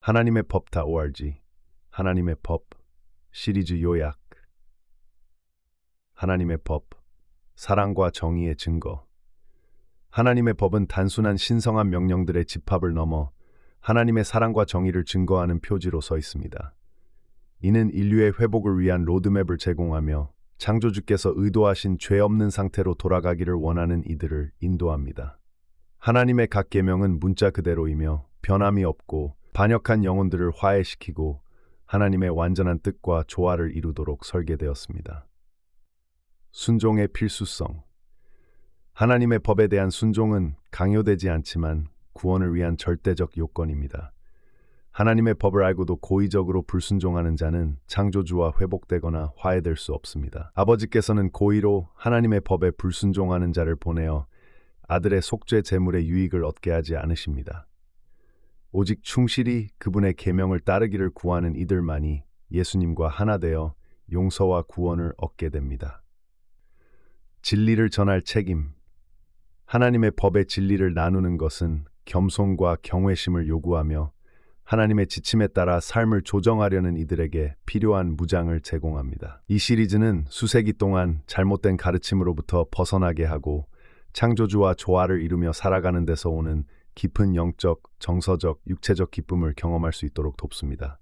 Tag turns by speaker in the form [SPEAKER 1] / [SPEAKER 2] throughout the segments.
[SPEAKER 1] 하나님의 법.org 하나님의 법 시리즈 요약. 하나님의 법, 사랑과 정의의 증거. 하나님의 법은 단순한 신성한 명령들의 집합을 넘어 하나님의 사랑과 정의를 증거하는 표지로 서 있습니다. 이는 인류의 회복을 위한 로드맵을 제공하며 창조주께서 의도하신 죄 없는 상태로 돌아가기를 원하는 이들을 인도합니다. 하나님의 각 계명은 문자 그대로이며 변함이 없고 반역한 영혼들을 화해시키고 하나님의 완전한 뜻과 조화를 이루도록 설계되었습니다. 순종의 필수성. 하나님의 법에 대한 순종은 강요되지 않지만 구원을 위한 절대적 요건입니다. 하나님의 법을 알고도 고의적으로 불순종하는 자는 창조주와 회복되거나 화해될 수 없습니다. 아버지께서는 고의로 하나님의 법에 불순종하는 자를 보내어 아들의 속죄 제물의 유익을 얻게 하지 않으십니다. 오직 충실히 그분의 계명을 따르기를 구하는 이들만이 예수님과 하나 되어 용서와 구원을 얻게 됩니다. 진리를 전할 책임. 하나님의 법의 진리를 나누는 것은 겸손과 경외심을 요구하며 하나님의 지침에 따라 삶을 조정하려는 이들에게 필요한 무장을 제공합니다. 이 시리즈는 수세기 동안 잘못된 가르침으로부터 벗어나게 하고 창조주와 조화를 이루며 살아가는 데서 오는 깊은 영적, 정서적, 육체적 기쁨을 경험할 수 있도록 돕습니다.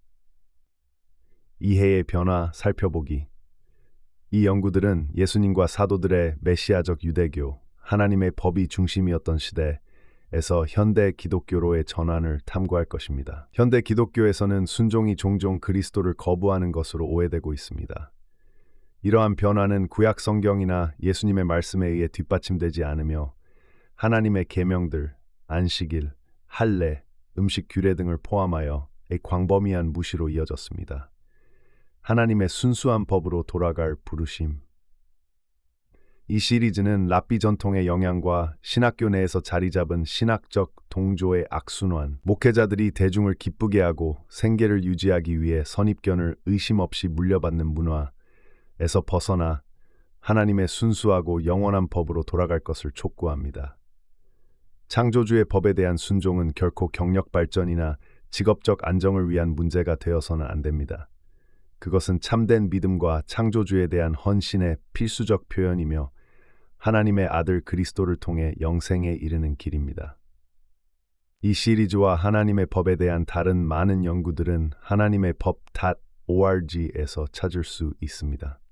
[SPEAKER 1] 이해의 변화 살펴보기. 이 연구들은 예수님과 사도들의 메시아적 유대교, 하나님의 법이 중심이었던 시대에서 현대 기독교로의 전환을 탐구할 것입니다. 현대 기독교에서는 순종이 종종 그리스도를 거부하는 것으로 오해되고 있습니다. 이러한 변화는 구약 성경이나 예수님의 말씀에 의해 뒷받침되지 않으며 하나님의 계명들, 안식일, 할례, 음식 규례 등을 포함하여 광범위한 무시로 이어졌습니다. 하나님의 순수한 법으로 돌아갈 부르심. 이 시리즈는 랍비 전통의 영향과 신학교 내에서 자리 잡은 신학적 동조의 악순환, 목회자들이 대중을 기쁘게 하고 생계를 유지하기 위해 선입견을 의심 없이 물려받는 문화에서 벗어나 하나님의 순수하고 영원한 법으로 돌아갈 것을 촉구합니다. 창조주의 법에 대한 순종은 결코 경력 발전이나 직업적 안정을 위한 문제가 되어서는 안 됩니다. 그것은 참된 믿음과 창조주에 대한 헌신의 필수적 표현이며 하나님의 아들 그리스도를 통해 영생에 이르는 길입니다. 이 시리즈와 하나님의 법에 대한 다른 많은 연구들은 하나님의 법.org에서 찾을 수 있습니다.